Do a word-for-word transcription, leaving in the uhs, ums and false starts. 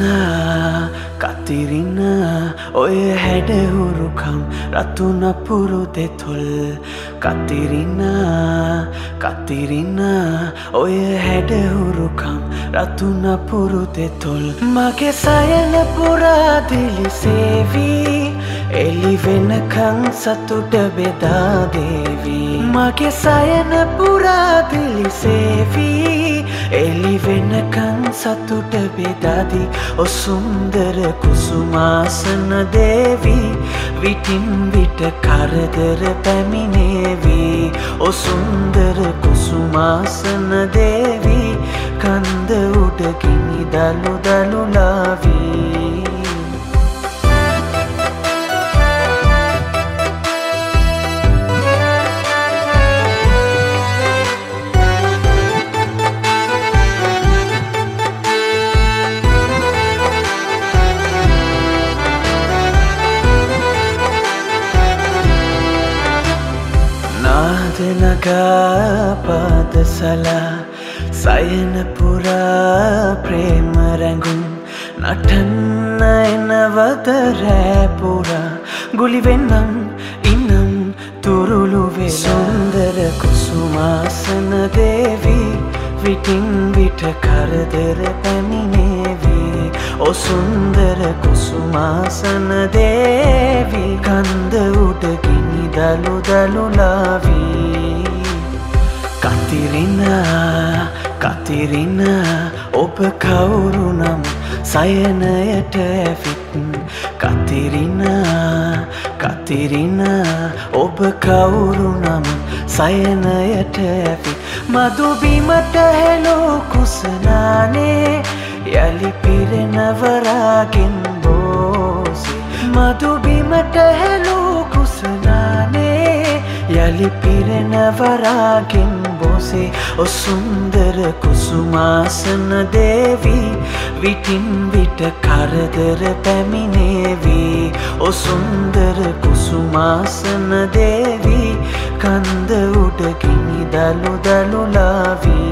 කතිරින ඔය හැඩහුරුකම් රතුන පුරුතෙ තොල් කතිරින කතිරින ඔය හැඩහුරුකම් රතුන පුරුතෙ තොල් මගේ සයන පුරා දිලිසේවි එලි වෙනකං සතුට බෙදා දේවි මගේ සයන පුරා දිලිසේවි එලි වෙනකං සතුට බෙදාදී ඔ සුන්දර කුසුමාසන දේවි විටින් විට කරදර පැමිණේවි ඔ සුන්දර කුසුමාසන දේවි කන්ද උඩ ගිනි දලු දලු ලාවී නගා පාදසලා සයන පුරා ප්‍රේම රැඟුම් නටන්න එනවද රෑ පුරා ගුලි වෙන්නම් ඉන්නම් තුරුළුවේ සුන්දර කුසුමාසන දේවි විටින් විට කරදර පැමිණේවි ඔ සුන්දර කුසුමාසන දේවි කන්ද උඩ ගිනි දලු දලු ලාවී කතිරින කතිරින ඔබ කවුරු නම් සයනයට ඇවිත් කතිරින කතිරින ඔබ කවුරු නම් සයනයට ඇවිත් මදුබිමට හෙළෝ කුසනානේ යලි පිරෙනවරාගෙන් බෝසි මදුබිමට හෙළෝ කුසනානේ යලි පිරෙනවරාගෙන් බෝසේ ඔ සුන්දර කුසුමාසන දේවි විටින් විට කරදර පැමිණේවි ඔ සුන්දර කුසුමාසන දේවි කන්ද උඩ ගිනි දලු දලු ලාවී